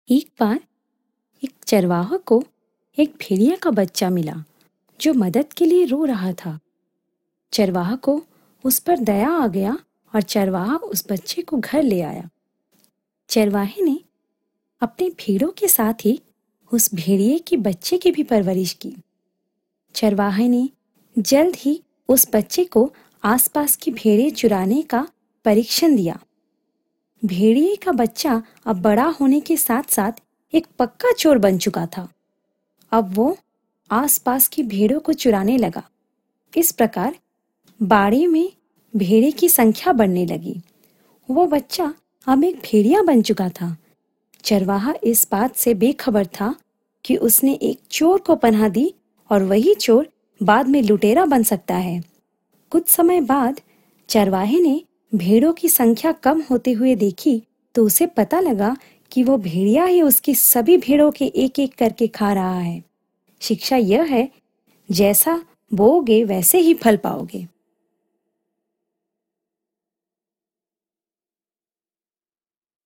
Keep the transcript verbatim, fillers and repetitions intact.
एक बार एक चरवाहा को एक भेड़िया का बच्चा मिला जो मदद के लिए रो रहा था। चरवाहा को उस पर दया आ गया और चरवाहा उस बच्चे को घर ले आया। चरवाहे ने अपने भेड़ों के साथ ही उस भेड़िए के बच्चे की भी परवरिश की। चरवाहे ने जल्द ही उस बच्चे को आसपास की भेड़ें चुराने का परीक्षण दिया। भेड़िए का बच्चा अब बड़ा होने के साथ साथ एक पक्का चोर बन चुका था। अब वो आसपास की भेड़ों को चुराने लगा। इस प्रकार बाड़े में भेड़े की संख्या बढ़ने लगी। वो बच्चा अब एक भेड़िया बन चुका था। चरवाहा इस बात से बेखबर था कि उसने एक चोर को पनाह दी और वही चोर बाद में लुटेरा बन सकता है। कुछ समय बाद चरवाहे ने भेड़ों की संख्या कम होते हुए देखी तो उसे पता लगा कि वो भेड़िया ही उसकी सभी भेड़ों के एक एक करके खा रहा है। शिक्षा यह है, जैसा बोओगे वैसे ही फल पाओगे।